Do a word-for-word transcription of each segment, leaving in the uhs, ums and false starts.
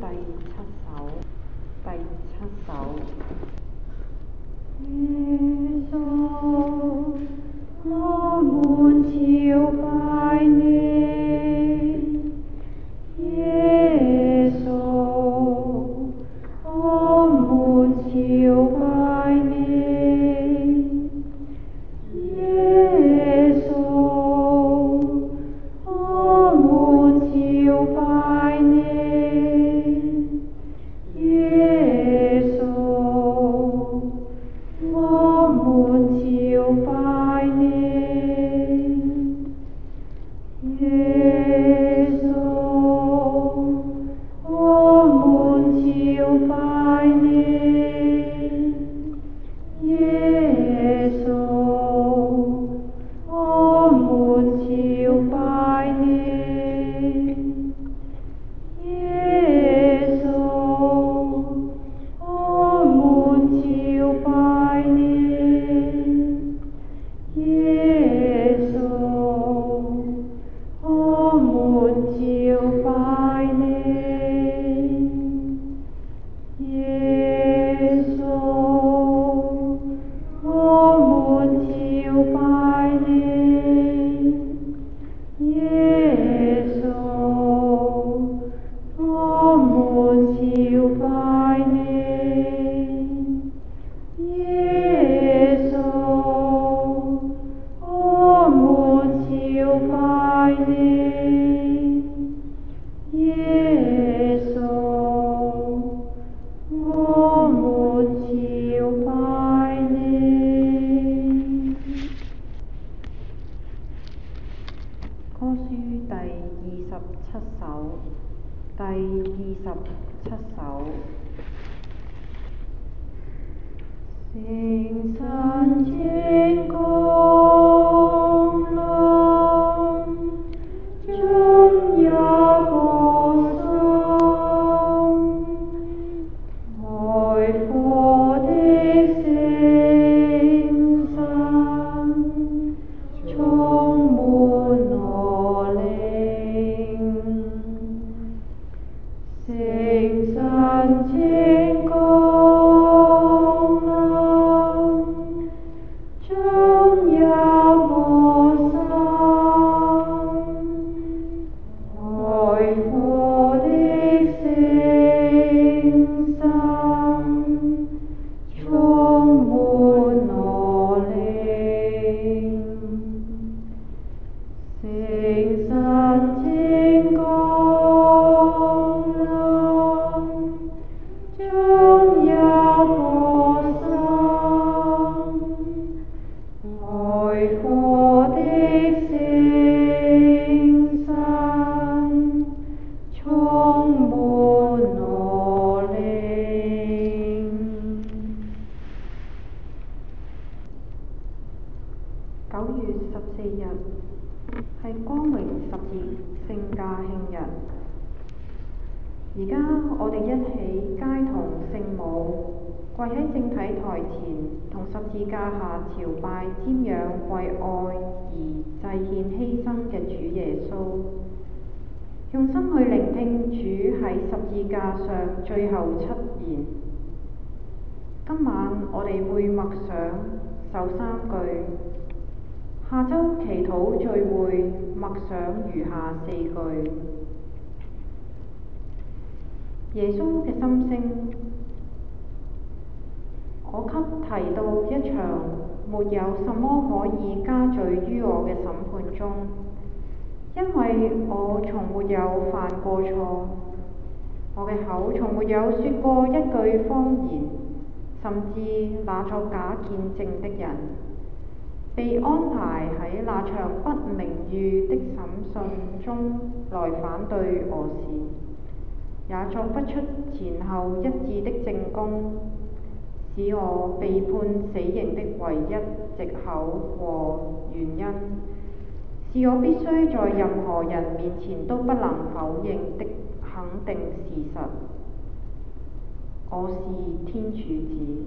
七首，第七首。 耶穌，我們朝拜你，耶穌，我們朝拜你，耶穌，我們朝拜你，耶穌，我們朝拜你，耶穌，我們朝拜你，耶穌，我們朝拜你，耶穌，我們朝拜你，耶穌，我們朝拜你，耶穌，我們朝拜你，耶穌，我們朝拜你，耶穌，我們朝拜你，耶穌，我們朝拜你。 歌書第二十七首，第二十七首。 聖神請降臨，進入我心，開火的聖神，充滿我靈，聖神請降臨，進入我心，開火的聖神，充滿我靈，聖神請降臨，進入我心，開火的聖神，充滿我靈。 九月十四日係光榮十字聖架慶日。而家我哋一起偕同聖母跪喺聖體台前，同十字架下朝拜瞻仰為愛而祭獻犧牲嘅主耶穌，用心去聆聽主喺十字架上最後七言。今晚我哋會默想首三句，下周祈禱聚會默想餘下四句。耶穌嘅心聲：我給提到一場沒有什麼可以加罪於我嘅審判中，因為我從沒有犯過錯，我嘅口從沒有說過一句謊言，甚至那作假見證的人，被安排喺那場不名譽的審訊中來反對我時，也作不出前後一致的證供，使我被判死刑的唯一藉口和原因，是我必須在任何人面前都不能否認的肯定事實：我是天主子。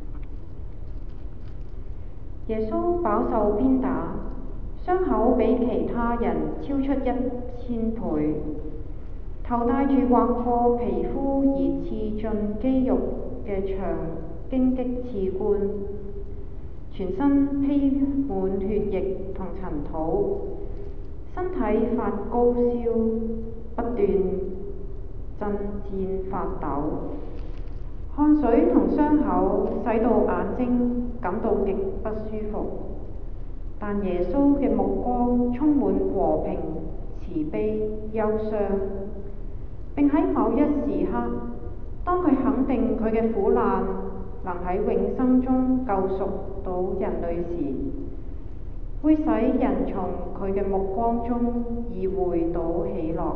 耶穌飽受鞭打，傷口比其他人超出一千倍。 頭戴住劃過皮膚而刺進肌肉嘅長荊棘刺冠，全身披滿血液同塵土，身體發高燒，不斷震顫發抖，汗水同傷口使到眼睛感到極不舒服。但耶穌嘅目光充滿和平、慈悲、憂傷，並喺某一時刻，當佢肯定佢嘅苦難能喺永生中救贖到人類時，會使人從佢嘅目光中意會到喜樂。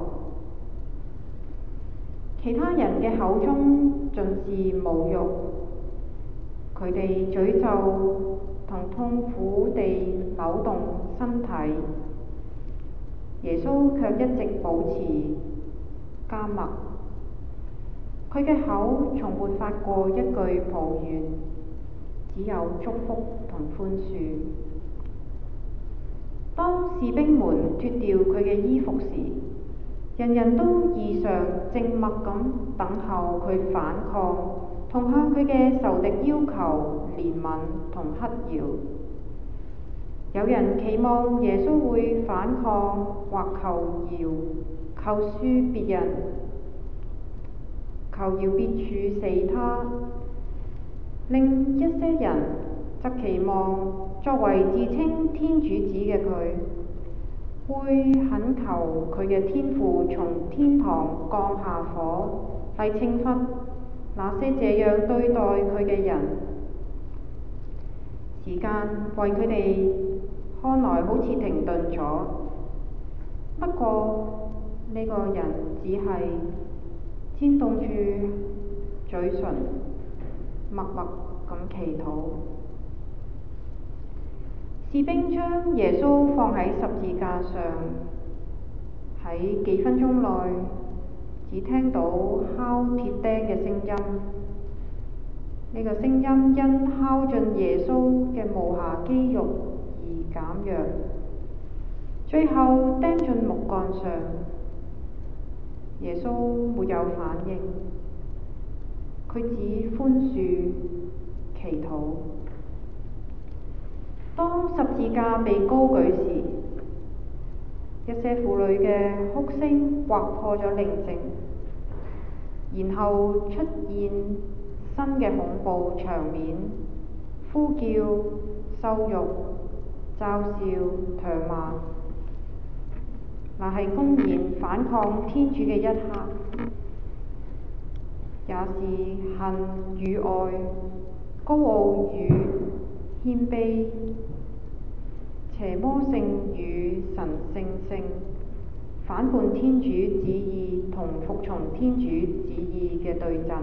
其他人嘅口中盡是侮辱，佢哋詛咒同痛苦地扭動身體，耶穌卻一直保持緘默。佢嘅口從沒發過一句抱怨，只有祝福同寬恕。當士兵們脫掉佢嘅衣服時，人人都異常靜默咁等候佢反抗，同向佢嘅仇敵要求憐憫同乞饒。有人期望耶穌會反抗或求饒，求恕別人，求饒別處死他；另一些人則期望作為自稱天主子嘅佢，會懇求佢嘅天父從天堂降下火嚟懲罰那些這樣對待佢嘅人。時間為佢哋看來好似停頓咗，不過呢個人只係顫動住嘴唇，默默咁祈禱。士兵將耶穌放喺十字架上，喺幾分鐘內只聽到敲鐵釘嘅聲音。呢、這個聲音因敲進耶穌嘅無瑕肌肉而減弱，最後釘進木桿上。耶穌沒有反應，佢只寬恕祈禱。當十字架被高舉時，一些婦女嘅哭聲劃破咗寧靜，然後出現新嘅恐怖場面，呼叫、羞辱、嘲笑、唾罵，那係公然反抗天主嘅一刻，也是恨與愛、高傲與謙卑、邪魔性與神聖性、反叛天主旨意同服從天主旨意嘅對陣。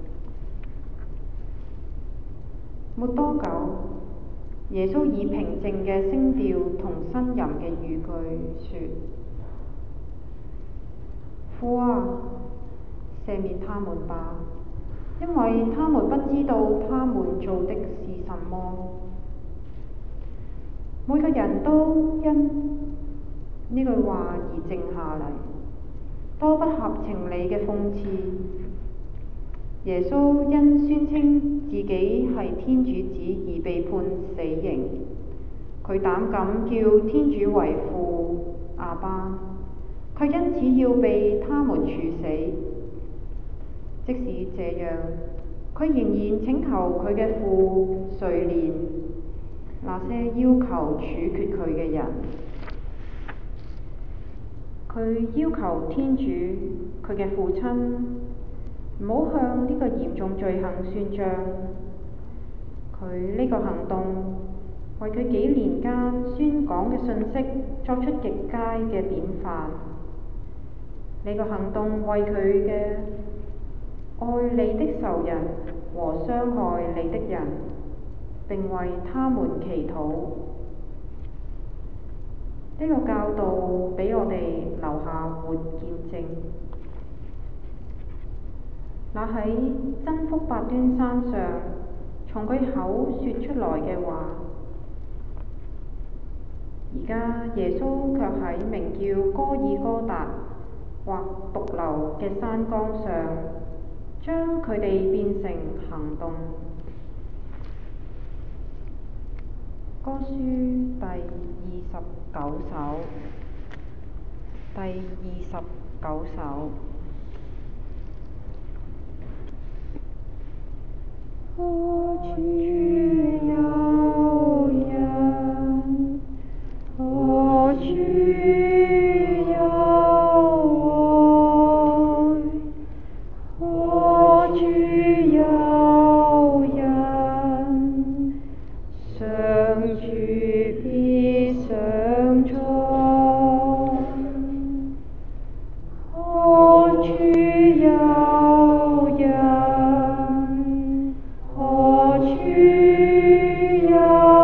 沒多久，耶穌以平靜嘅聲調同呻吟嘅語句說：父啊，赦免他們吧，因為他們不知道他們做的是什麼。每個人都因呢句話而靜下嚟，多不合情理嘅諷刺。耶穌因宣稱自己係天主子而被判死刑，佢膽敢叫天主為父阿爸，卻因此要被他們處死。即使這樣，佢仍然請求佢嘅父垂憐那些要求處決佢嘅人。佢要求天主，佢嘅父親，唔好向呢個嚴重罪行算賬。佢呢個行動為佢幾年間宣講嘅信息作出極佳嘅典範。呢個行動為佢嘅愛你的仇人和傷害你的人，並為他們祈禱。呢、這個教導俾我哋留下活見證。那喺真福八端山上從佢口說出來嘅話，而家耶穌卻喺名叫哥爾哥達或獨留嘅山崗上，將佢哋變成行動。歌書第二十九首，第二十九首。 我主有恩，我主有愛，我主有恩，上主必賞賜。我主有恩，我主有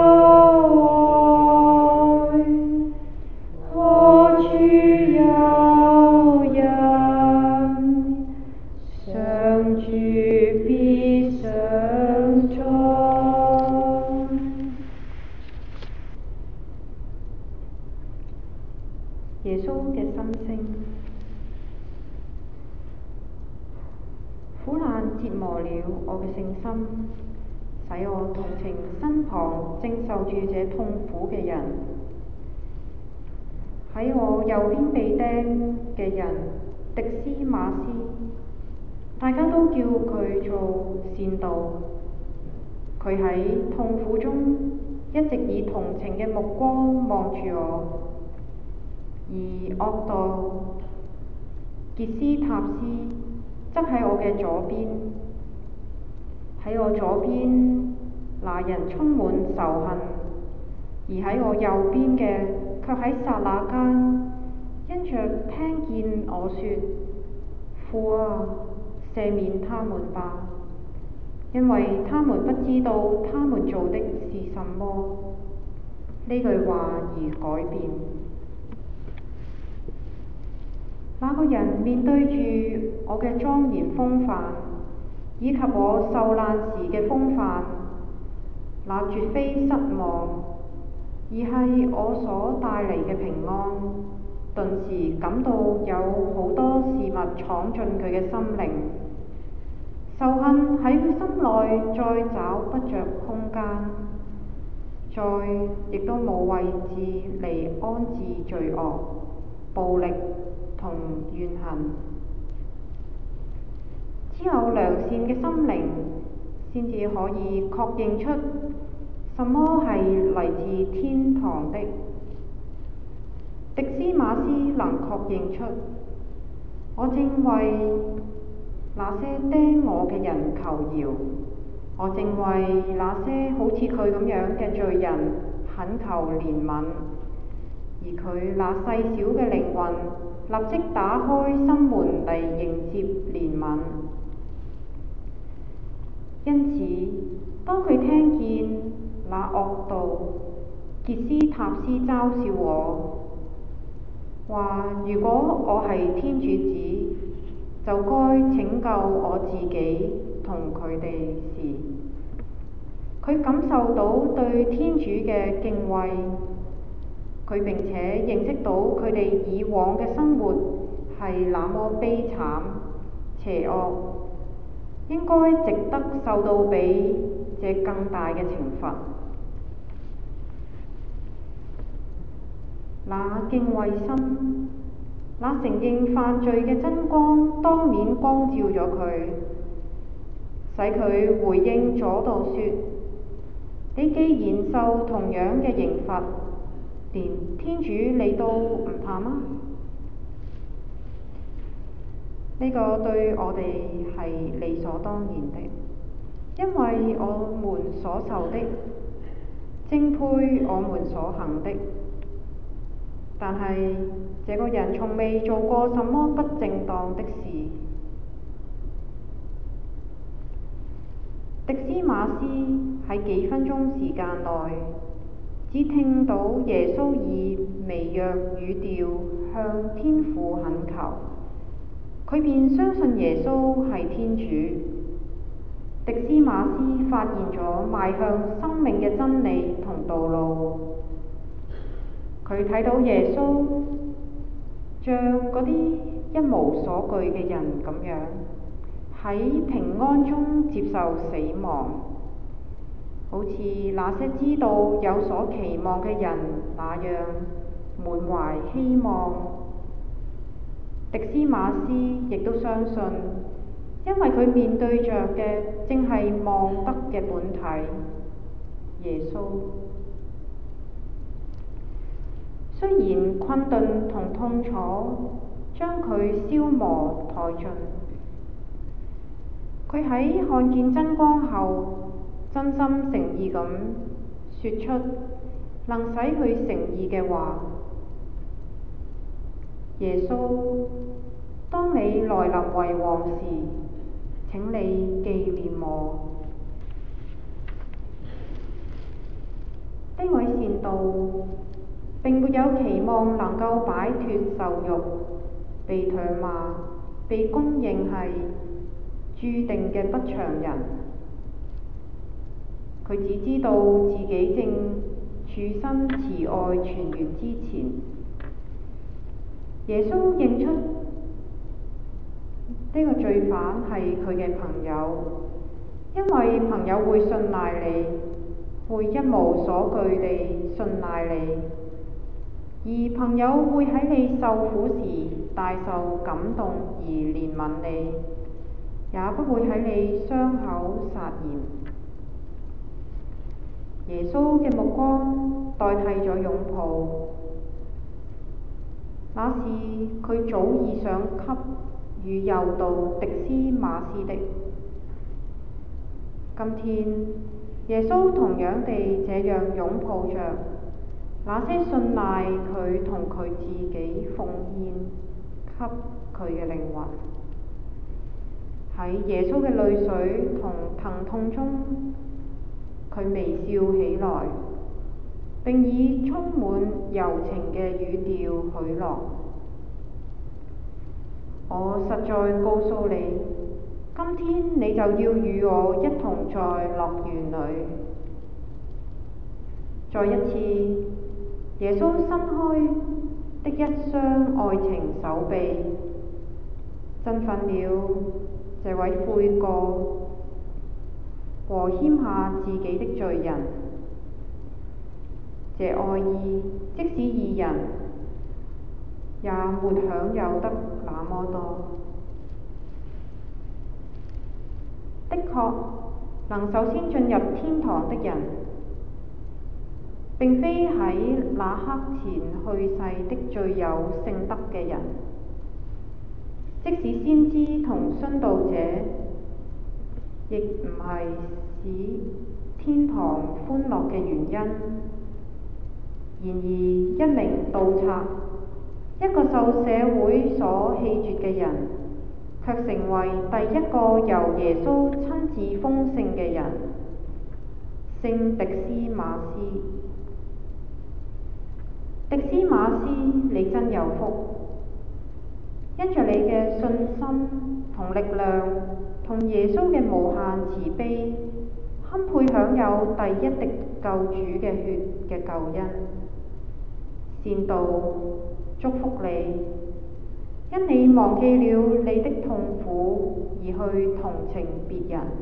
愛，我主有恩，上主必賞賜。 耶穌嘅心聲。苦難折磨了我嘅聖心，使我同情身旁正受住這痛苦嘅人。喺我右邊被釘嘅人狄斯馬斯，大家都叫佢做善道。佢喺痛苦中一直以同情嘅目光望住我，而惡盜傑斯塔斯則喺我嘅左邊。喺我左邊那人充滿仇恨，而喺我右邊嘅卻喺剎那間因着聽見我說：父啊，赦免他們吧，因為他們不知道他們做的是什麼，呢句話而改變。那個人面對住我嘅莊嚴風範，以及我受難時嘅風範，那絕非失望，而係我所帶嚟嘅平安。頓時感到有好多事物闖進佢嘅心靈，仇恨喺佢心內再找不着空間，再亦都冇位置嚟安置罪惡、暴力同怨恨。只有良善嘅心靈先至可以確認出什麼係嚟自天堂的。狄斯馬斯能確認出，我正為那些釘我嘅人求饒，我正為那些好似佢咁樣嘅罪人懇求憐憫，而佢那細小嘅靈魂立即打開心門嚟迎接憐憫。因此，當佢聽見那惡盜傑斯塔斯嘲笑我，話如果我係天主子，就該拯救我自己同佢哋時，佢感受到對天主嘅敬畏，佢並且認識到佢哋以往嘅生活係那麼悲慘、邪惡，應該值得受到比這更大嘅懲罰。那敬畏心，那承認犯罪嘅真光當面光照咗佢，使佢回應咗道說：你既然受同樣嘅刑罰，連天主你都唔怕嗎？呢、這個對我哋係理所當然的，因為我們所受的正配我們所行的。但係這個人從未做過什麼不正當的事。狄斯馬斯喺幾分鐘時間內，只聽到耶穌以微弱語調向天父懇求，佢便相信耶穌係天主。狄斯馬斯發現咗邁向生命嘅真理同道路。佢睇到耶穌像嗰啲一無所懼嘅人咁樣，喺平安中接受死亡，好似那些知道有所期望嘅人那樣滿懷希望。迪斯馬斯亦都相信，因為佢面對着嘅正係望得嘅本體耶穌。雖然困頓同痛楚將佢消磨殆盡，佢喺看見真光後，真心誠意咁說出能使佢誠意嘅話：耶穌，當你來臨為王時，請你紀念我。呢位善導並沒有期望能夠擺脱受辱、被唾罵、被公認係注定嘅不祥人。佢只知道自己正處身慈愛泉源之前。耶穌認出呢個罪犯係佢嘅朋友，因為朋友會信賴你，會一無所懼地信賴你。而朋友會喺你受苦時大受感動而憐憫你，也不會喺你傷口撒鹽。耶穌嘅目光代替咗擁抱，那是佢早已想給予誘導迪斯馬斯的。今天耶穌同樣地這樣擁抱着那些信賴佢同佢自己奉獻給佢嘅靈魂。喺耶穌嘅淚水同疼痛中，佢微笑起來，並以充滿柔情嘅語調許諾：我實在告訴你，今天你就要與我一同在樂園裏。再一次，耶穌伸開的一雙愛情手臂，振奮了這位悔過和謙下自己的罪人。這愛意，即使義人也沒享有得那麼多。的確，能首先進入天堂的人，並非喺那刻前去世的最有聖德嘅人，即使先知同殉道者，亦唔係使天堂歡樂嘅原因。然而，一名盜賊，一個受社會所棄絕嘅人，卻成為第一個由耶穌親自封聖嘅人——聖迪斯馬斯。迪斯馬斯，你真有福，因着你嘅信心同力量，同耶穌嘅無限慈悲，堪配享有第一滴救主嘅血嘅救恩。善導，祝福你，因你忘記了你的痛苦而去同情別人。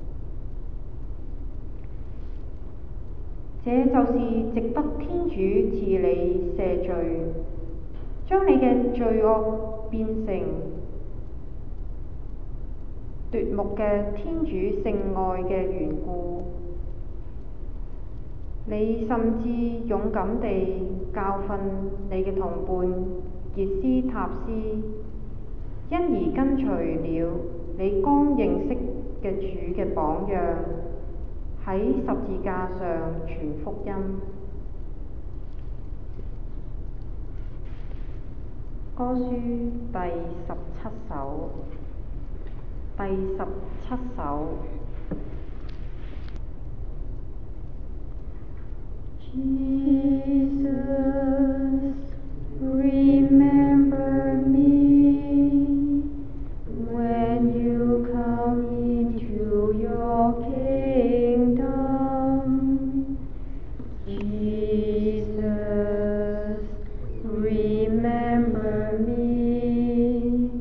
這就是值得天主賜你赦罪，將你嘅罪惡變成奪目嘅天主聖愛嘅緣故。你甚至勇敢地教訓你嘅同伴傑斯塔斯，因而跟隨了你剛認識嘅主嘅榜樣，喺十字架上傳福音。歌書第十七首，第十七首。Jesus, remember me when you come into your kingdom. Jesus, remember me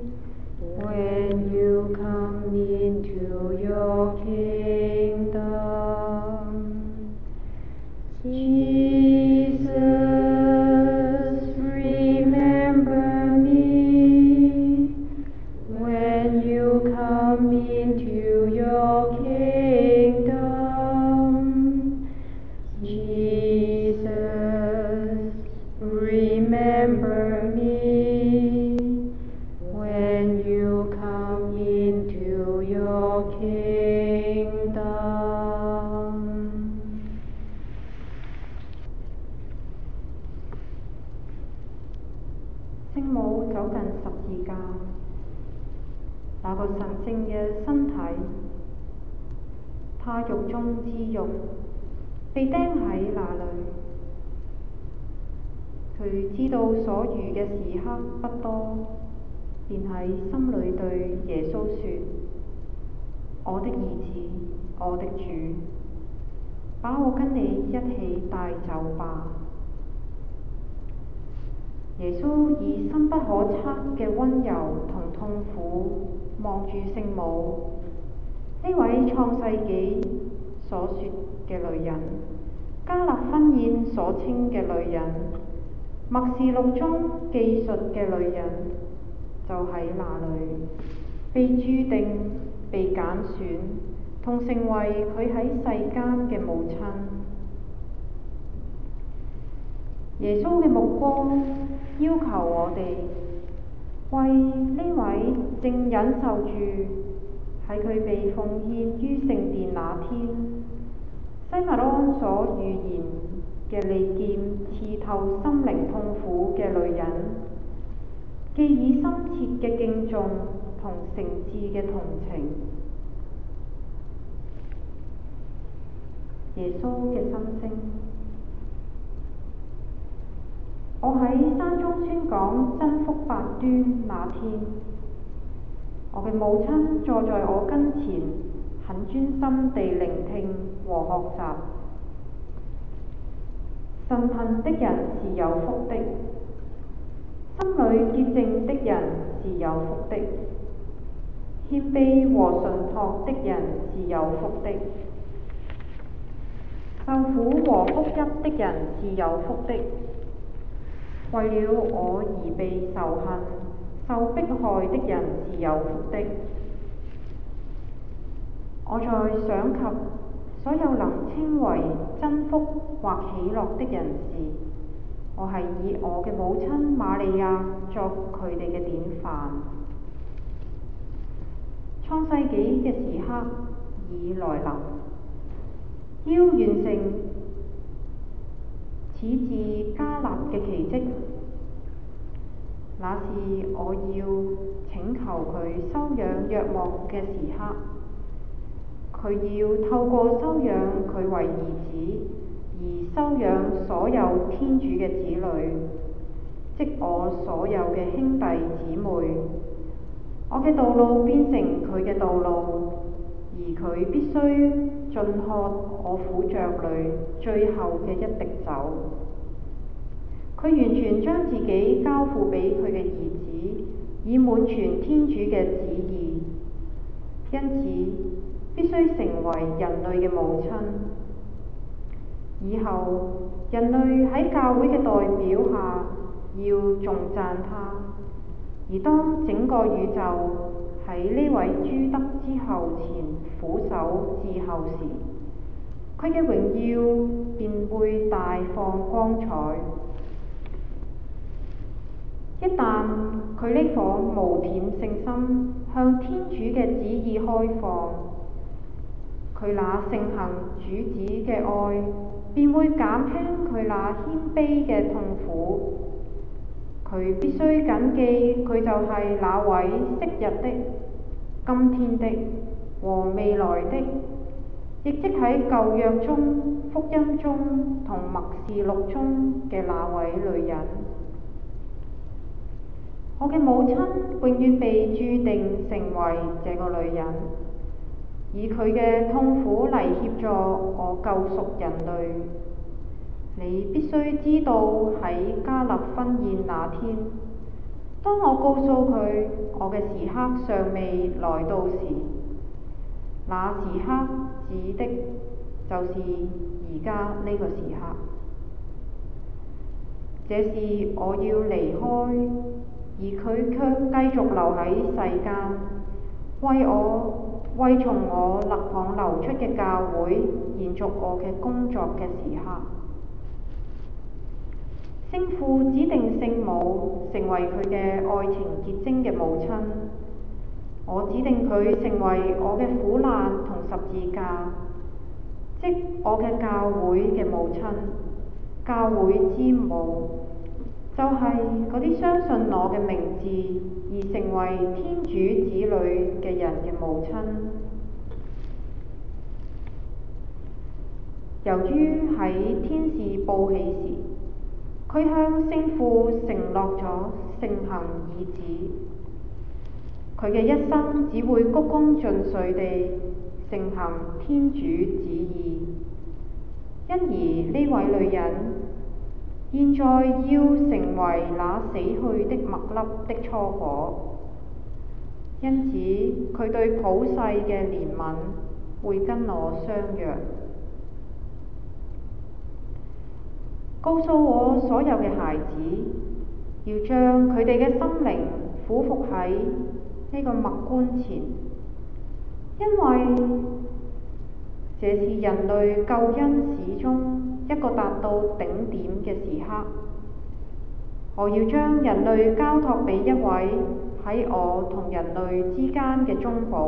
神聖嘅身體。他肉中之肉，被釘喺那裏。佢知道所餘嘅時刻不多，便喺心裏對耶穌說：我的兒子，我的主，把我跟你一起帶走吧。耶穌以深不可測嘅溫柔同痛苦望住聖母，呢位創世紀所說嘅女人，加納婚宴所稱嘅女人，默示錄中記述嘅女人，就喺那裏被注定、被揀選，同成為佢喺世間嘅母親。耶穌嘅目光要求我哋為呢位正忍受住喺佢被奉獻於聖殿那天，西默盎所預言嘅利劍刺透心靈痛苦嘅女人，寄以深切嘅敬重同誠摯嘅同情。耶穌嘅心聲。我喺山中宣講真福八端那天，我嘅母親坐在我跟前，很專心地聆聽和學習。神貧的人是有福的，心裏潔淨的人是有福的，謙卑和純樸的人是有福的，受苦和福音的人是有福的。為了我而被仇恨、受迫害的人是有福的。我在想及所有能稱為真福或喜樂的人時，我係以我嘅母親瑪利亞作佢哋嘅典範。創世紀嘅時刻已來臨，要完成始自加納嘅奇蹟，那是我要請求佢收養約莫嘅時刻。佢要透過收養佢為兒子，而收養所有天主嘅子女，即我所有嘅兄弟姊妹。我嘅道路變成佢嘅道路，而佢必須盡喝我苦爵裏最後嘅一滴酒。佢完全將自己交付俾佢嘅兒子，以滿全天主嘅旨意，因此必須成為人類嘅母親。以後人類喺教會嘅代表下要頌讚他，而當整個宇宙喺呢位諸德之後前俯首致候時，佢嘅榮耀便會大放光彩。一旦佢呢顆無舔聖心向天主嘅旨意開放，佢那盛行主子嘅愛便會減輕佢那謙卑嘅痛苦。佢必須謹記，佢就係那位昔日的、今天的和未來的，亦即喺舊約中、福音中同默示錄中嘅那位女人。我嘅母親永遠被注定成為這個女人，以佢嘅痛苦嚟協助我救贖人類。你必須知道，喺加納婚宴那天，當我告訴佢我嘅時刻尚未來到時，那時刻指的就是而家呢個時刻。這是我要離開，而佢卻繼續留喺世間，為我為從我肋旁流出嘅教會延續我嘅工作嘅時刻。聖父指定聖母成為佢嘅愛情結晶嘅母親，我指定佢成為我嘅苦難同十字架，即我嘅教會嘅母親，教會之母。 就係嗰啲相信我嘅名字而成為天主子女嘅人嘅母親。由於喺天使報喜時，佢向聖父承諾咗承行義旨，佢嘅一生只會鞠躬盡瘁地承行天主旨意。因而呢位女人現在要成為那死去的麥粒的初果，因此佢對普世嘅憐憫會跟我相約。告訴我所有嘅孩子，要將佢哋嘅心靈俯伏喺呢個默觀前，因為這是人類救恩史中一個達到頂點嘅時刻。我要將人類交託俾一位喺我同人類之間嘅中保。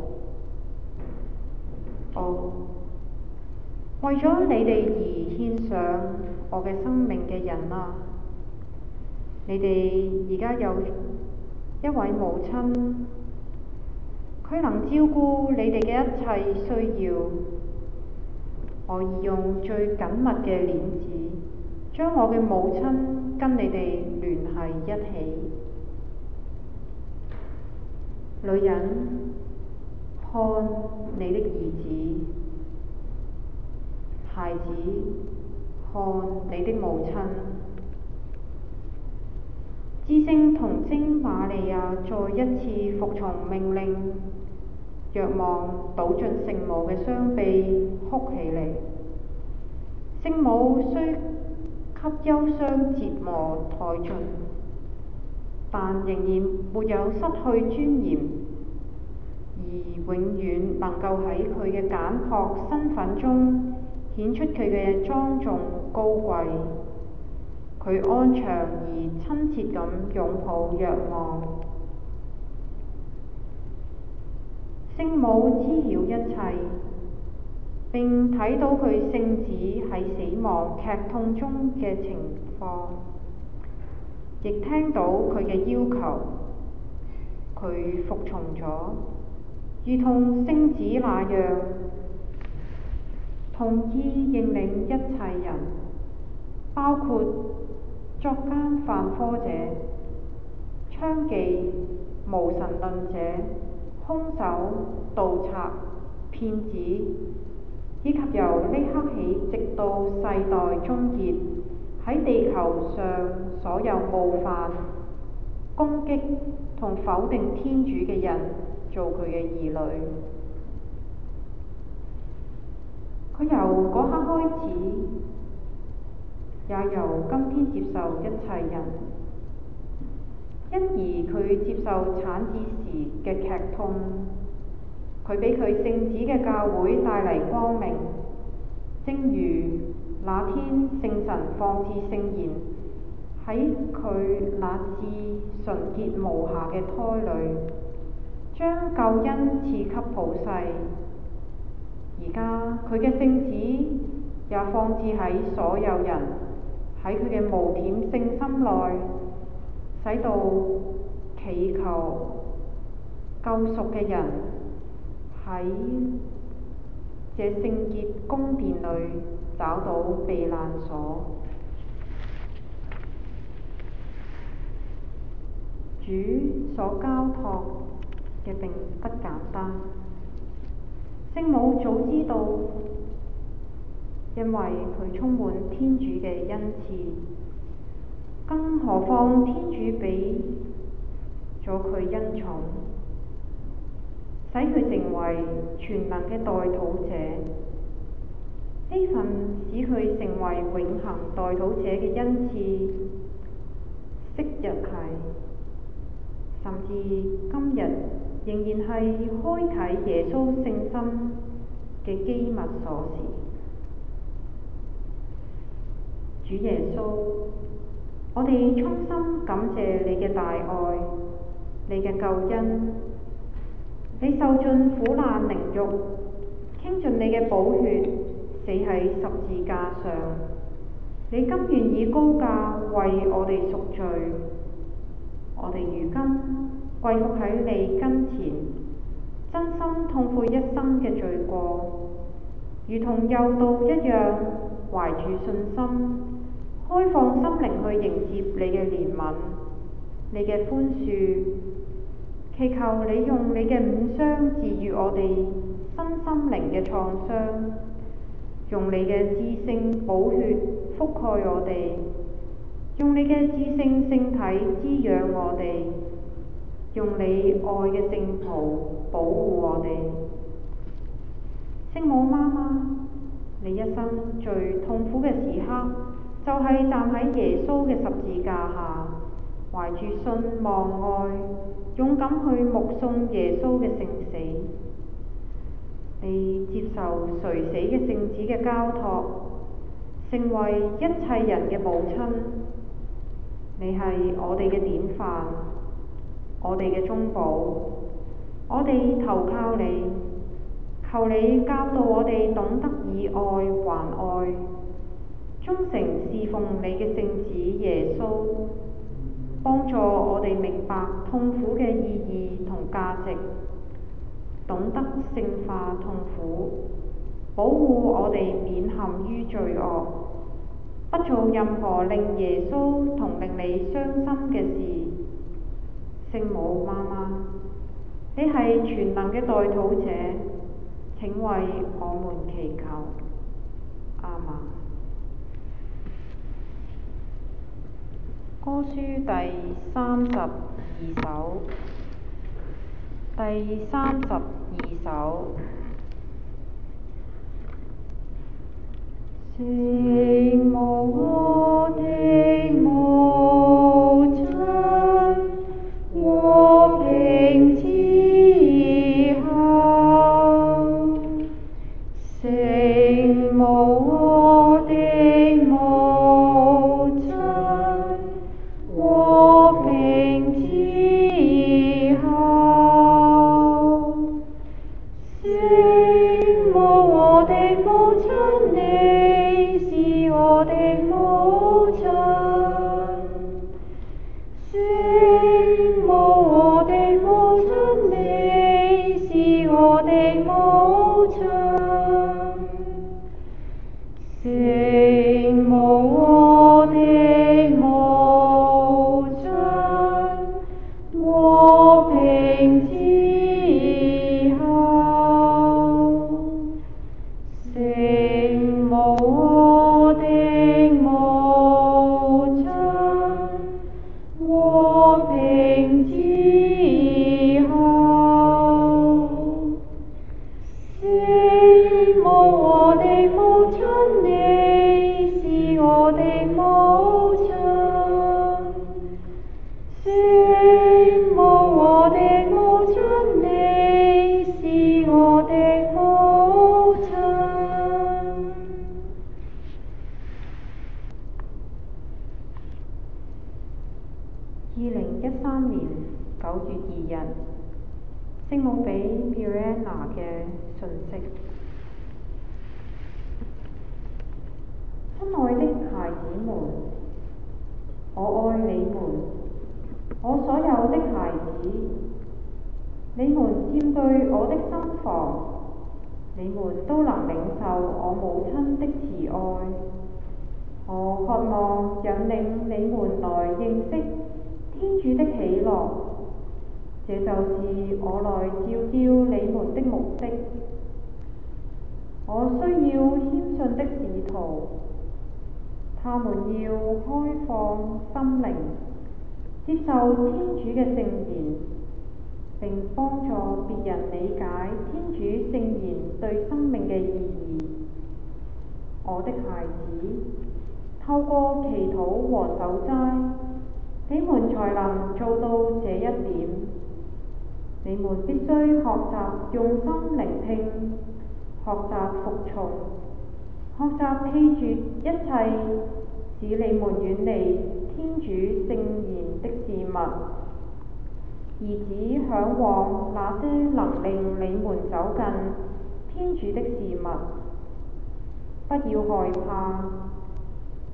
哦，為咗你哋而獻上我嘅生命嘅人啊！你哋而家有一位母親，佢能照顧你哋嘅一切需要。我已用最緊密嘅鏈子，將我嘅母親跟你哋聯繫一起。女人，看你的兒子；孩子，看你的母親。至聖童貞瑪利亞再一次服從命令，若望倒進聖母嘅雙臂，哭起嚟。聖母雖給憂傷折磨殆盡，但仍然沒有失去尊嚴，而永遠能夠喺佢嘅簡樸身份中顯出佢嘅莊重高貴。佢安詳而親切咁擁抱若望。聖母知曉一切，並睇到佢聖子喺死亡劇痛中嘅情況，亦聽到佢嘅要求。佢服從咗，如同聖子那樣，同意認領一切人，包括作奸犯科者、娼妓、無神論者、兇手、盜賊、騙子，以及由呢刻起直到世代終結，喺地球上所有冒犯、攻擊同否定天主嘅人，做佢嘅兒女。佢由嗰刻開始，也由今天接受一切人，因而佢接受產子時嘅劇痛，佢俾佢聖子嘅教會帶嚟光明，正如那天聖神放置聖言喺佢那至純潔無瑕嘅胎裏，將救恩賜給普世。而家佢嘅聖子也放置喺所有人喺佢嘅無險聖心內，使到祈求救贖嘅人喺這聖潔宮殿裏找到避難所。主所交託嘅並不簡單，聖母早知道，因為佢充滿天主嘅恩賜，更何況天主俾咗佢恩寵，使佢成為全能嘅代禱者。呢份使佢成為永恆代禱者嘅恩賜，昔日係，甚至今日仍然係開啟耶穌聖心嘅機密鎖匙。主耶穌，我哋衷心感謝你嘅大愛，你嘅救恩，你受盡苦難凌辱，傾盡你嘅寶血，死喺十字架上， 你甘願以高價為我哋贖罪，我哋如今跪伏喺你跟前，真心痛悔一生嘅罪過，如同幼道一樣，懷住信心，開放心靈去迎接你嘅憐憫，你嘅寬恕，祈求你用你嘅五傷治癒我哋身心靈嘅創傷，用你嘅至聖寶血覆蓋我哋，用你嘅至聖聖體滋養我哋，用你愛嘅聖袍保護我哋。聖母媽媽，你一生最痛苦嘅時刻，就係站喺耶穌嘅十字架下，懷住信望愛，勇敢去目送耶穌嘅聖死。你接受垂死嘅聖子嘅交託，成為一切人嘅母親。你係我哋嘅典範，我哋嘅中保，我哋投靠你，求你教導我哋懂得以愛還愛，忠誠侍奉你嘅聖子耶穌，幫助我哋明白痛苦嘅意義同價值，懂得聖化痛苦，保護我哋免陷於罪惡，不做任何令耶穌同令你傷心嘅事。聖母媽媽，你係全能嘅代禱者，請為我們祈求。阿們。歌書第三十二首，第三十二首。聖母，我的母親，和平之后，聖母，我的母親，和平之後，聖母，我的母親，你是我的母親，聖母，我的母親，你是我的母親，聖母，我的母親，和平之後，聖母，我的母親，和平之後，聖母，我的母親，你是我的母親，聖母，我的母親，你是我的母親。二零一三年九月二日，聖母俾 Miranda 嘅訊息。親愛的孩子們，我愛你們，我所有的孩子，你們佔據我的心房，你們都能領受我母親的慈愛。我渴望引領你們來認識天主的喜樂，這就是我來召叫你們的目的。我需要謙遜的使徒，他們要開放心靈，接受天主嘅聖言，並幫助別人理解天主聖言對生命嘅意義。我的孩子，透過祈禱和守齋，你們才能做到這一點。你們必須學習用心聆聽，學習服從，學習棄絕一切使你們遠離天主聖言的事物，而只嚮往那些能令你們走近天主的事物。不要害怕，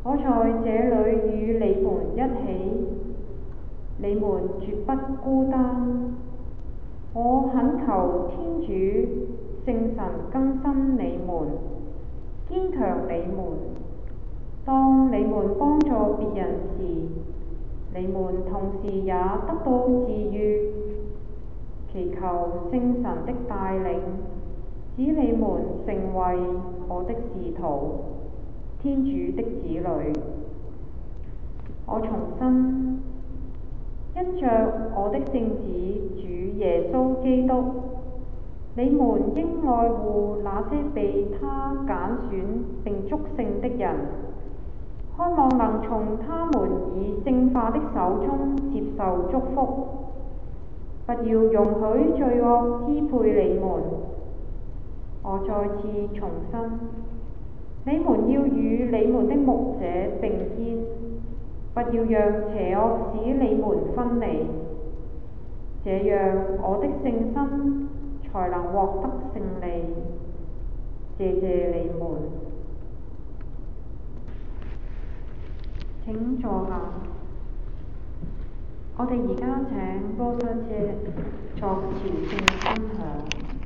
我在這裡與你們一起，你們絕不孤單。我懇求天主聖神更新你們，堅強你們。當你們幫助別人時，你們同時也得到治癒。祈求聖神的帶領，使你們成為我的使徒，天主的子女。我重申，因着我的聖子主耶穌基督，你們應愛護那些被他揀選並祝聖的人，渴望能從他們以聖化的手中接受祝福。不要容許罪惡支配你們。我再次重申，你們要與你們的牧者並肩，不要讓邪惡使你們分離，這樣我的聖心才能獲得勝利。謝謝你們。請坐下。我哋而家請 Rosa 姐作朝聖分享。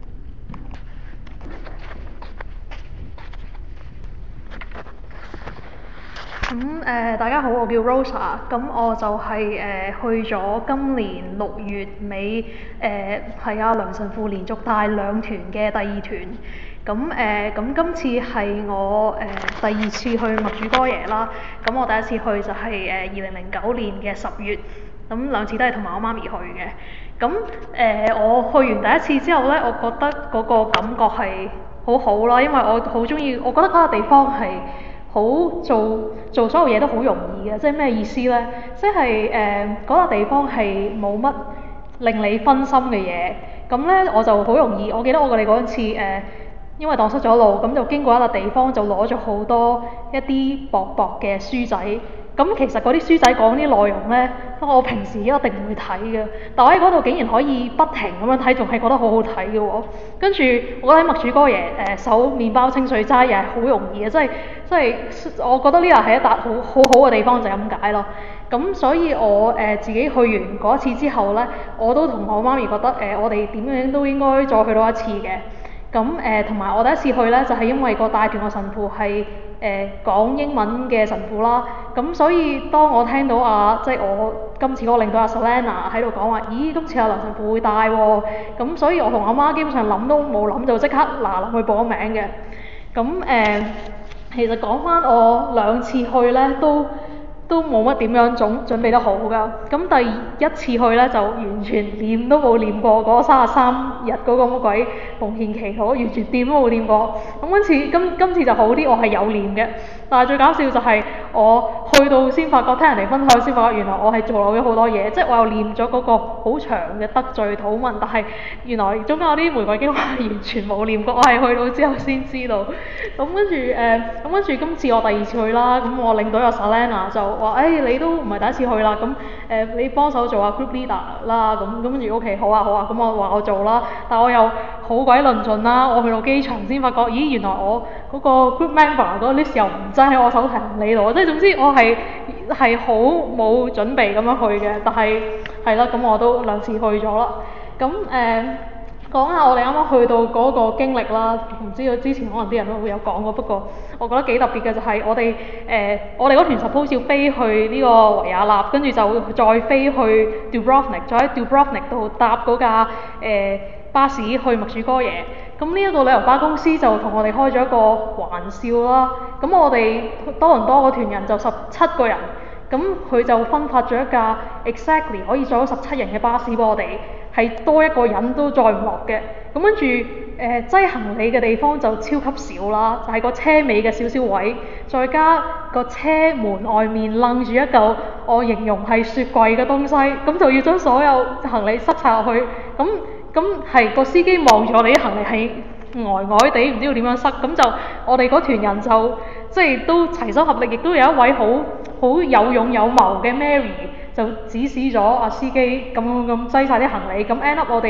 咁誒、呃，大家好，我叫 Rosa，咁我就係、是、誒、呃、去咗今年六月尾誒係阿梁神父連續帶兩團嘅第二團，咁誒咁今次係我誒、呃、第二次去默主哥耶啦，咁我第一次去就係誒二零零九年嘅十月，咁兩次都係同埋我媽咪去嘅，咁誒、呃、我去完第一次之後咧，我覺得嗰個感覺係好好啦，因為我好中意，我覺得嗰個地方係好做做所有嘢都好容易嘅，即係咩意思呢？即係誒嗰個地方係冇乜令你分心嘅嘢，咁呢，我就好容易。我記得我哋嗰次誒、呃，因為蕩失咗路，咁就經過一個地方就攞咗好多一啲薄薄嘅書仔。咁其實嗰啲書仔講啲內容呢，我平時一定唔會睇嘅，但我喺嗰度竟然可以不停咁樣睇，仲係覺得好好睇嘅喎。跟住我覺得喺默主哥耶誒搜麵包清水齋又係好容易嘅，即係即係我覺得呢度係一笪好好好嘅地方就係咁解咯。咁所以我誒、呃、自己去完嗰一次之後呢，我都同我媽咪覺得誒、呃、我哋點樣都應該再去多一次嘅。咁誒同埋我第一次去呢，就係、是、因為個帶團個神父係誒、呃、講英文嘅神父啦。咁所以當我聽到啊，即係我今次嗰個領導阿 Selena 喺度講話，咦，今次阿梁神父會帶喎。咁所以我同阿媽基本上諗都冇諗，就即刻嗱嗱去報咗名嘅。咁誒、呃，其實講翻我兩次去呢，都都冇乜點樣總準備得好㗎。咁第一次去呢，就完全掂都冇掂過嗰三十三日嗰個乜鬼奉獻祈禱，完全掂都冇掂過。咁今次今今次就好啲，我係有念嘅。但係最搞笑就係我去到先發覺，聽人哋分享先發覺，原來我係做漏咗好多嘢。即係我又念咗嗰個好長嘅得罪禱文，但係原來中間有啲玫瑰經話完全冇念過，我係去到之後先知道。咁跟住誒，咁跟住今次我第二次去啦，咁我領隊阿 Selena 就話：誒、哎、你都唔係第一次去啦，咁誒、呃、你幫手做下 group leader 啦，咁咁跟住 OK 好啊好啊，咁我話我做啦，但我又好鬼論盡啦，我去到機場先發覺，咦原來我嗰個 group member 嗰個 list 又唔擠喺我手提行李度，即係總之我係係好冇準備咁樣去嘅，但係係啦，咁我都兩次去咗啦，咁誒。呃講下我哋啱啱去到嗰個經歷啦，唔知道之前可能啲人都會有講過，不過我覺得幾特別嘅就係我哋誒、呃、我哋嗰團 suppose 要飛去呢個維也納，跟住就再飛去 Dubrovnik， 再喺 Dubrovnik 度搭嗰架誒、呃、巴士去默主哥耶。咁呢一個旅遊巴公司就同我哋開咗一個玩笑啦。咁我哋多倫多嗰團人就十七個人，咁佢就分發咗一架 exactly 可以載到十七人嘅巴士俾我哋。係多一個人都載唔落嘅，咁跟住誒擠行李嘅地方就超級少啦，就係、是、個車尾嘅少少位，再加個車門外面擸住一嚿我形容係雪櫃嘅東西，咁就要將所有行李塞晒落去，咁咁係個司機望住我哋啲行李係呆呆地，唔知道點樣塞，咁就我哋嗰團人就即係都齊心合力，亦都有一位好好有勇有謀嘅 Mary。就指使咗阿司機咁咁擠晒啲行李，咁 end up 我哋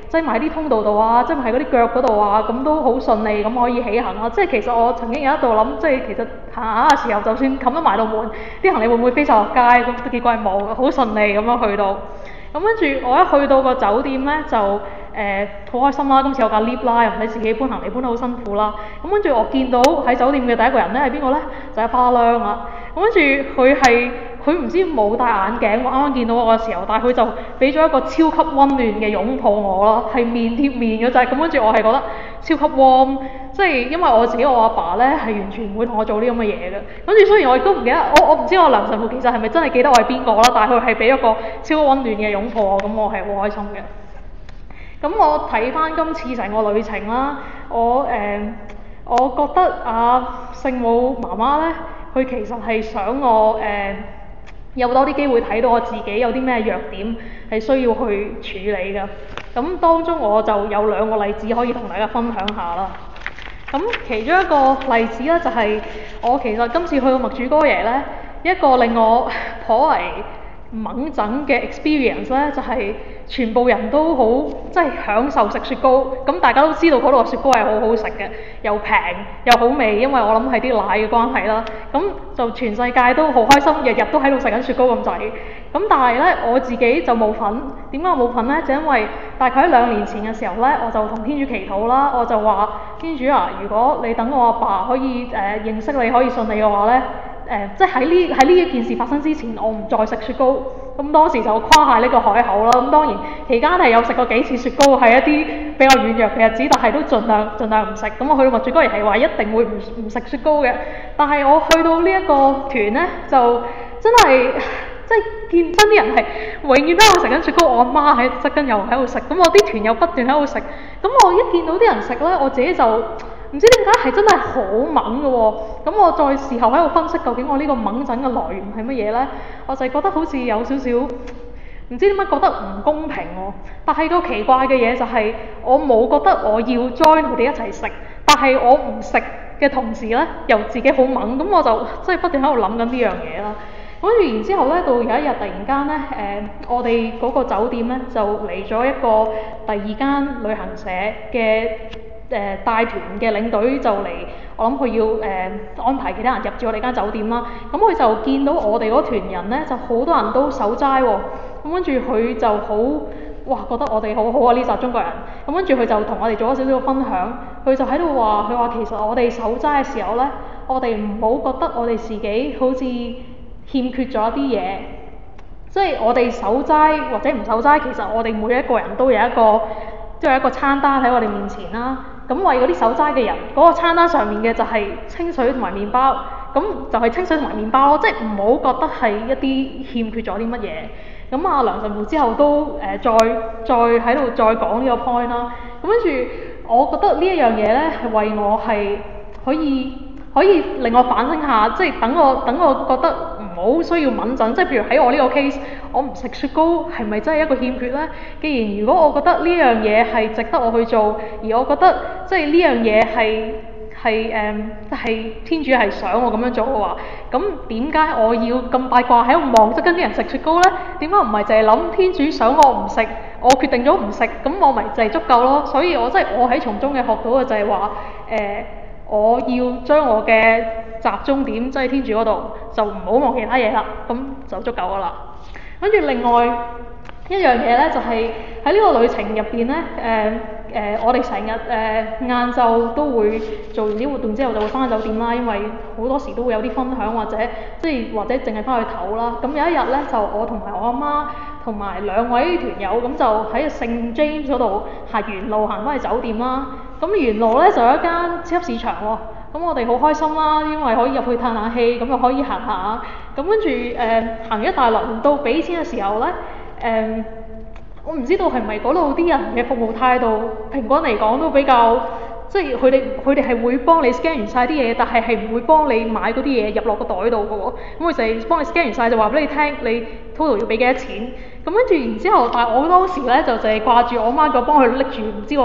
擠埋啲通道度啊，擠埋喺嗰啲腳嗰度啊，咁都好順利咁可以起行啦。即係其實我曾經有一度諗，即係其實行下嘅時候，就算冚得埋道門，啲行李會唔會飛晒落街？咁都結果係冇，好順利咁樣去到。咁跟住我一去到個酒店咧，就誒好、呃、開心啦！今次有架 lift 啦，又唔使自己搬行李搬得好辛苦啦。咁跟住我見到喺酒店嘅第一個人咧係邊個咧？就係、是、花娘啊！咁跟住佢係佢唔知冇戴眼鏡，我啱啱見到我嘅時候，但係佢就俾咗一個超級溫暖嘅擁抱我啦，係面貼面嗰隻。咁跟住我係覺得超級 warm， 即係因為我自己我阿爸咧係完全唔會同我做呢咁嘅嘢嘅。跟住雖然我亦都唔記得，我我唔知我梁神父其實係咪真係記得我係邊個啦，但係佢係俾一個超級溫暖嘅擁抱我，咁我係好開心嘅。咁我睇翻今次成個旅程啦，我誒、呃、我覺得啊聖母媽媽咧，佢其實係想我誒、呃、有多啲機會睇到我自己有啲咩弱點係需要去處理嘅。咁當中我就有兩個例子可以同大家分享下啦。咁其中一個例子咧就係、是、我其實今次去到默主哥耶咧，一個令我頗為猛整嘅 experience 咧，就係、是、全部人都好即係享受食雪糕。咁大家都知道嗰度嘅雪糕係好好食嘅，又平又好味，因為我諗係啲奶嘅關係啦。咁就全世界都好開心，日日都喺度食緊雪糕咁滯。咁但係咧我自己就冇份。點解我冇份咧？就因為大概喺兩年前嘅時候咧，我就同天主祈禱啦，我就話天主啊，如果你等我阿爸可以誒、呃、認識你可以順利嘅話咧。誒、呃，即係喺呢喺呢一件事發生之前，我唔再食雪糕。咁當時就誇下呢個海口啦。咁當然期間係有食過幾次雪糕，係一啲比較軟弱嘅日子，但係都盡量盡量唔食。咁我去到默主哥耶係話一定會唔唔食雪糕嘅。但係我去到呢一個團咧，就真係即係見真啲人係永遠都喺度食緊雪糕。我阿媽喺側跟又喺度食，咁我啲團又不斷喺度食。咁我一見到啲人食咧，我自己就唔知點解係真係好猛嘅喎。咁我再事後喺度分析究竟我呢個猛疹嘅來源係乜嘢呢？我就係覺得好似有少少唔知點解覺得唔公平喎。但係個奇怪嘅嘢就係我冇覺得我要 join 佢哋一齊食，但係我唔食嘅同時呢，又自己好猛，咁我就即係不斷喺度諗緊呢樣嘢啦。跟住然之後呢，到有一日突然間呢，誒、呃、我哋嗰個酒店呢，就嚟咗一個第二間旅行社嘅。誒、呃、帶團嘅領隊就嚟，我諗佢要誒、呃、安排其他人入住我哋間酒店啦。咁佢就見到我哋嗰團人咧，就好多人都守齋喎、哦。咁跟住佢就好，哇覺得我哋好好啊呢紮中國人。咁跟住佢就同我哋做咗少少分享。佢就喺度話，佢話其實我哋守齋嘅時候咧，我哋唔好覺得我哋自己好似欠缺咗一啲嘢。即係我哋守齋或者唔守齋，其實我哋每一個人都有一個，都有一個餐單喺我哋面前啦。咁為嗰啲守齋嘅人，嗰、那個餐單上面嘅就係清水同埋麵包，咁就係清水同埋麵包咯，即係唔好覺得係一啲欠缺咗啲乜嘢。咁阿梁神父之後都誒、呃、再再喺度再講呢個 point 啦。咁跟住我覺得呢一樣嘢咧係為我係可以可以令我反省下，即係等我等我覺得唔好需要敏感，即係譬如喺我呢個 case，我唔食雪糕係咪真係一個欠缺呢？既然如果我覺得呢樣嘢係值得我去做，而我覺得即係呢樣嘢係係誒係天主係想我咁樣做嘅話，咁點解我要咁八卦喺度望側跟啲人食雪糕呢？點解唔係淨係諗天主想我唔食，我決定咗唔食，咁我咪就係足夠咯？所以我即係我喺從中嘅學到嘅就係話誒，我要將我嘅集中點即係天主嗰度，就唔好望其他嘢啦，咁就足夠噶啦。跟住另外一樣嘢咧，就係喺呢個旅程入邊咧，誒、呃、誒、呃，我哋成日誒晏晝都會做完啲活動之後就會翻酒店啦，因為好多時都會有啲分享或者即係或者淨係翻去唞啦。咁有一日咧，就我同埋我阿媽同埋兩位團友咁就喺聖 James 嗰度行沿路行翻去酒店啦。咁沿路咧就有一間超級市場喎、哦。咁我哋好開心啦，因為可以入去嘆冷氣，咁又可以行下。咁跟住誒行一大輪到俾錢嘅時候咧，誒、呃、我唔知道係咪嗰度啲人嘅服務態度，平均嚟講都比較，即係佢哋佢哋係會幫你 scan 完晒啲嘢，但係係唔會幫你買嗰啲嘢入落個袋度嘅喎。咁佢就係幫你 scan 完晒就話俾你聽，你 total 要俾幾多錢。咁跟住然之後，但係我當時咧就淨係掛住我媽叫我幫佢拎住，唔知我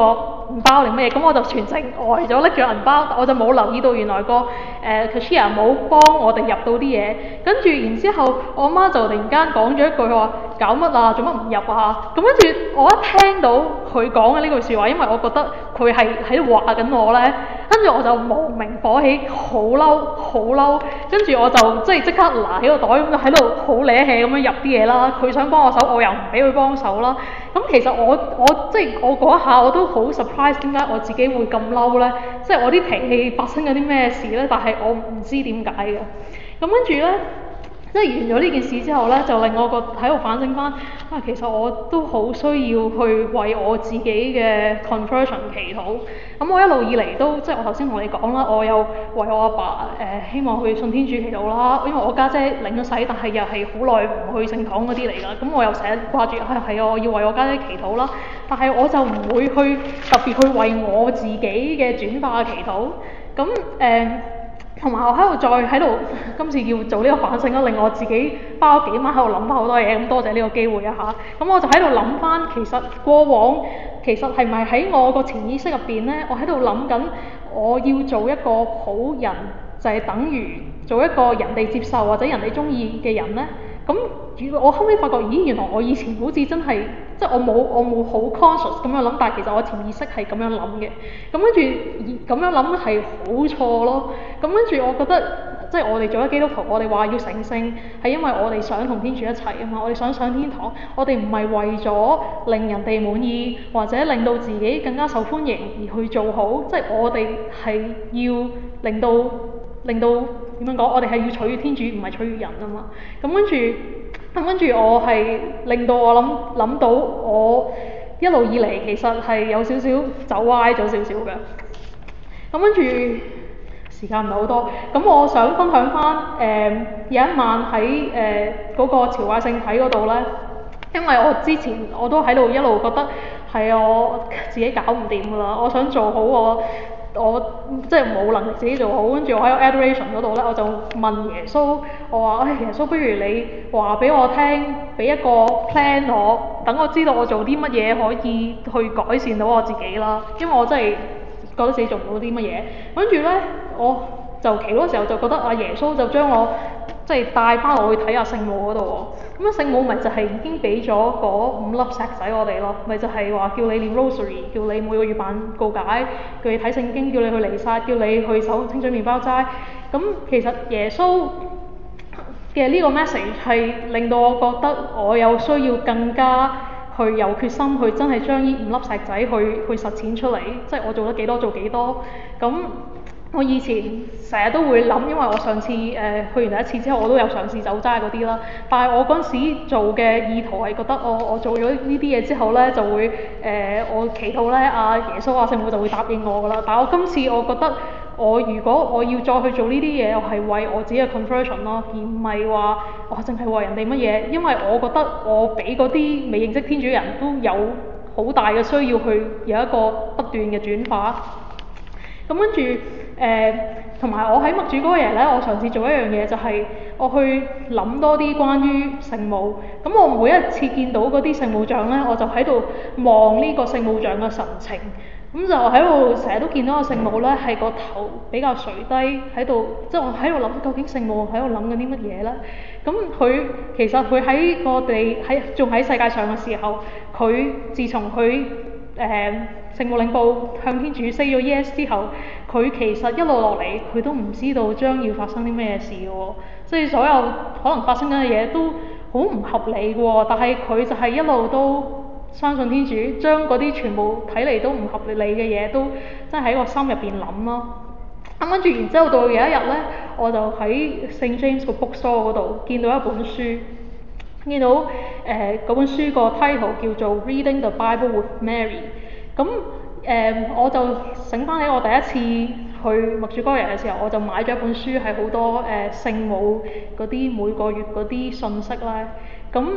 銀包定乜嘢，咁我就全程呆咗拎住銀包，我就冇留意到原來個誒 cashier 冇幫我哋入到啲嘢，跟住然之後我媽就突然間講咗一句話，搞乜啊，做乜唔入啊？咁跟住我一聽到佢講嘅呢句説話，因為我覺得佢係喺度話緊我咧，跟住我就無名火起，好嬲好嬲，跟住我就即係即刻拿起個袋咁就喺度好嗲氣咁樣入啲嘢啦。佢想幫我手，我又唔俾佢幫手啦。咁其實我我即係我嗰一下我都好 surprise，點解我自己會咁嬲咧？即係我啲脾氣發生咗啲咩事咧？但係我唔知點解嘅。咁跟住咧。即係完咗呢件事之後咧，就令我個喺度反省翻，啊其實我都好需要去為我自己嘅 conversion 祈禱。咁、嗯、我一路以嚟都即係我頭先同你講啦，我有為我阿爸誒、呃、希望去信天主祈禱啦，因為我家姐領咗洗，但係又係好耐唔去聖堂嗰啲嚟㗎。咁、嗯、我又成日掛住係係我要為我家姐祈禱啦，但係我就唔會去特別去為我自己嘅轉化祈禱。咁、嗯、誒。呃同埋我喺度再喺度，今次要做呢個反省啦，令我自己花咗幾晚喺度諗翻好多嘢，咁多謝呢個機會啊嚇！咁我就喺度諗翻，其實過往其實係咪喺我個潛意識入邊咧，我喺度諗緊，我要做一個好人，就係等於做一個人哋接受或者人哋中意嘅人咧。咁我後尾發覺，咦，原來我以前好似真係，即係我冇我冇好 conscious 咁樣諗，但係其實我潛意識係咁樣諗嘅。咁跟住咁樣諗係好錯咯。咁跟住我覺得，即係我哋做咗基督徒，我哋話要成聖，係因為我哋想同天主一齊啊嘛，我哋想上天堂，我哋唔係為咗令人哋滿意或者令到自己更加受歡迎而去做好，即係我哋係要令到令到點樣講？我哋係要取悅天主，唔係取悅人啊嘛。咁跟住，咁跟住我係令到我諗諗到，我一路以嚟其實係有少少走歪咗少少嘅。咁跟住時間唔係好多，咁我想分享翻誒、呃、有一晚喺誒嗰個朝拜聖體嗰度咧，因為我之前我都喺度一路覺得係我自己搞唔掂㗎啦，我想做好我。我即係冇能力自己做好，跟住我喺 adoration 嗰度咧，我就問耶穌，我話：唉，耶穌，不如你話俾我聽，俾一個 plan 我，等我知道我做啲乜嘢可以去改善到我自己啦。因為我真係覺得自己做唔到啲乜嘢。跟住咧，我就祈嗰時候就覺得阿耶穌就將我即係帶翻我去睇下聖母嗰度喎。咁啊，聖母咪就係已經俾咗嗰五粒石仔我哋咯，咪就係話叫你念 rosary， 叫你每個月辦告解，叫你睇聖經，叫你去彌撒，叫你去守清水麵包齋。咁其實耶穌嘅呢個 message 係令到我覺得我有需要更加去有決心去真係將呢五粒石仔去去實踐出嚟，即係我做得幾多做幾多。咁我以前成日都會諗，因為我上次誒、呃、去完第一次之後，我都有嘗試走齋嗰啲啦。但係我嗰陣時做嘅意圖係覺得我我做咗呢啲嘢之後咧，就會誒、呃、我祈禱咧，阿耶穌阿聖母就會答應我噶啦。但係我今次我覺得我如果我要再去做呢啲嘢，我係為我自己嘅 conversion 咯，而唔係話我淨係為人哋乜嘢。因為我覺得我比嗰啲未認識天主人都有好大嘅需要去有一個不斷嘅轉化。咁跟住誒，同、呃、埋我喺默主嗰日咧，我嘗試做一樣嘢，就係、是、我去諗多啲關於聖母。咁我每一次見到嗰啲聖母像咧，我就喺度望呢個聖母像嘅神情。咁就喺度成日都見到個聖母咧，係個頭比較垂低喺度，即係我喺度諗究竟聖母喺度諗緊啲乜嘢咧？咁佢其實佢喺個地喺仲喺世界上嘅時候，佢自從佢誒聖母領報向天主 say 咗 yes 之後，佢其實一路落嚟佢都唔知道將要發生啲咩事嘅喎，即係所有可能發生緊嘅嘢都好唔合理嘅喎，但係佢就係一路都相信天主，將嗰啲全部睇嚟都唔合理嘅嘢都真係喺個心入邊諗咯。咁跟住然之後到有一日咧，我就喺 Saint James 個 bookstore 嗰度見到一本書，見到誒嗰、呃、本書個 title 叫做 Reading the Bible with Mary。咁誒、呃、我就醒翻起我第一次去默主哥人嘅時候，我就買咗一本書，係好多誒聖母嗰啲每個月嗰啲信息咧。咁誒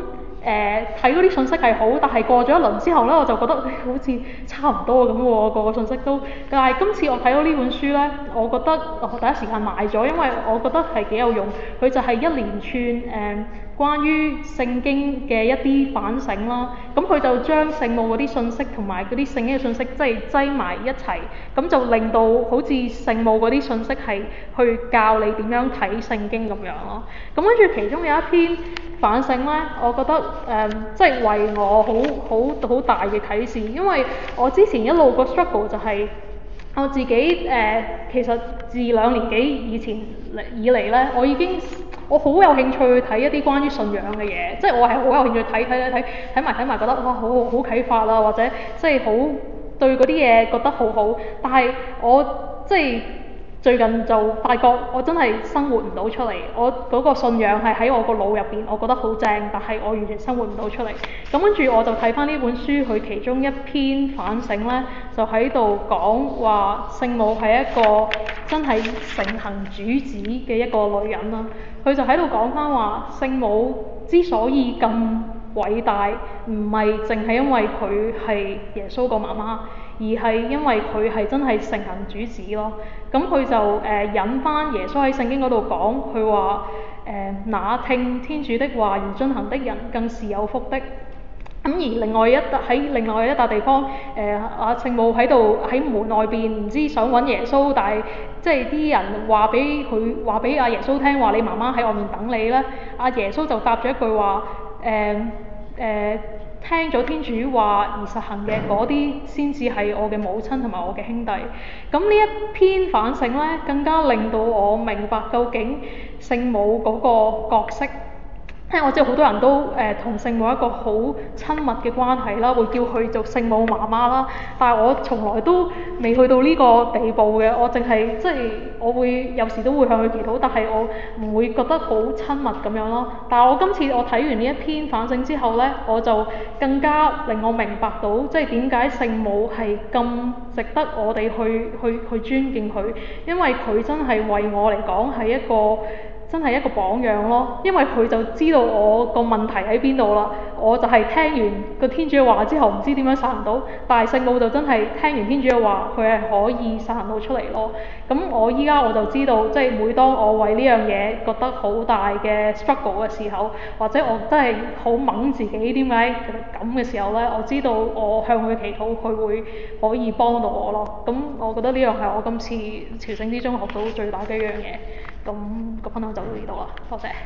誒睇嗰啲信息係好，但係過咗一輪之後咧，我就覺得、哎、好似差唔多咁喎，個個信息都。但係今次我睇到呢本書咧，我覺得我第一時間買咗，因為我覺得係幾有用。佢就係一連串誒、呃、關於聖經嘅一啲反省啦。咁佢就將聖母嗰啲信息同埋嗰啲聖經嘅信息即係擠埋一齊，咁就令到好似聖母嗰啲信息係去教你點樣睇聖經咁樣咯。咁跟住其中有一篇反省咧，我覺得誒、呃、即係為我好好好大嘅啟示，因為我之前一路個 struggle 就係、是、我自己誒、呃，其實自兩年幾以前以嚟咧，我已經我好有興趣去睇一啲關於信仰嘅嘢，即係我係好有興趣睇睇睇睇睇埋睇埋，覺得哇好好好啟發啦，或者即係好對嗰啲嘢覺得好好，但係我即係最近就發覺我真係生活唔到出嚟，我嗰個信仰係喺我個腦入邊，我覺得好正，但係我完全生活唔到出嚟。咁跟住我就睇翻呢本書，佢其中一篇反省呢，就喺度講話聖母係一個真係承行主旨嘅一個女人啦。佢就喺度講翻話聖母之所以咁偉大，唔係淨係因為佢係耶穌個媽媽，而係因為佢係真係承行主旨咯。咁佢就誒、呃、引翻耶穌喺聖經嗰度講，佢話誒那聽天主的話而遵行的人，更是有福的。咁而另外一笪喺另外一笪地方，誒阿聖母喺度喺門外邊，唔知想揾耶穌，但係即係啲人話俾佢話俾阿耶穌聽話，你媽媽喺外面等你咧。阿耶穌就答咗一句話，誒、呃、誒、呃、聽咗天主話而實行嘅嗰啲，先至係我嘅母親同埋我嘅兄弟。咁呢一篇反省咧，更加令到我明白究竟聖母嗰個角色。因為我知道好多人都誒同聖母一個好親密嘅關係啦，會叫佢做聖母媽媽啦。但係我從來都未去到呢個地步嘅，我淨係即係我會有時都會向佢祈禱，但係我唔會覺得好親密咁樣咯。但係我今次我睇完呢一篇反省之後呢，我就更加令我明白到即係點解聖母係咁值得我哋去去去尊敬佢，因為佢真係為我嚟講係一個。真係一個榜樣咯，因為佢就知道我個問題喺邊度啦。我就係聽完個天主嘅話之後，唔知點樣實行到，但係聖母就真係聽完天主嘅話，佢係可以實行到出嚟咯。咁我依家我就知道，即係每當我為呢樣嘢覺得好大嘅 struggle 嘅時候，或者我真係好掹自己點解咁嘅時候呢，我知道我向佢祈禱，佢會可以幫到我咯。咁我覺得呢樣係我今次朝聖之中學到最大嘅一樣嘢。咁個分享就到呢度啦，多謝。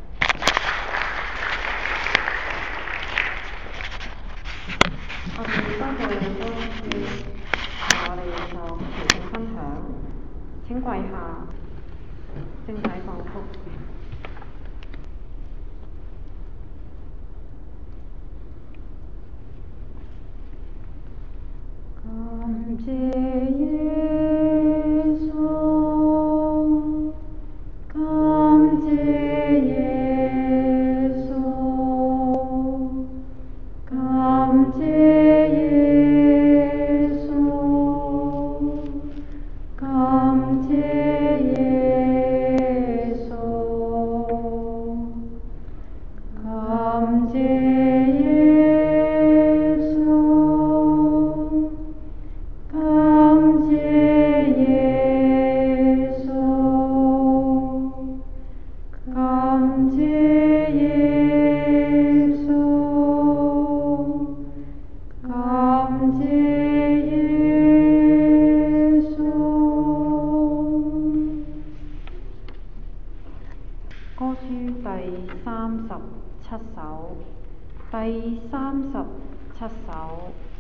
我哋多謝多謝，我哋就朝聖分享。請跪下，聖體降福。感謝耶穌，感謝耶穌，感謝耶穌，感謝耶穌，感謝耶穌，感謝耶穌，感謝耶穌，感謝耶穌。歌書第三十七首，第三十七首。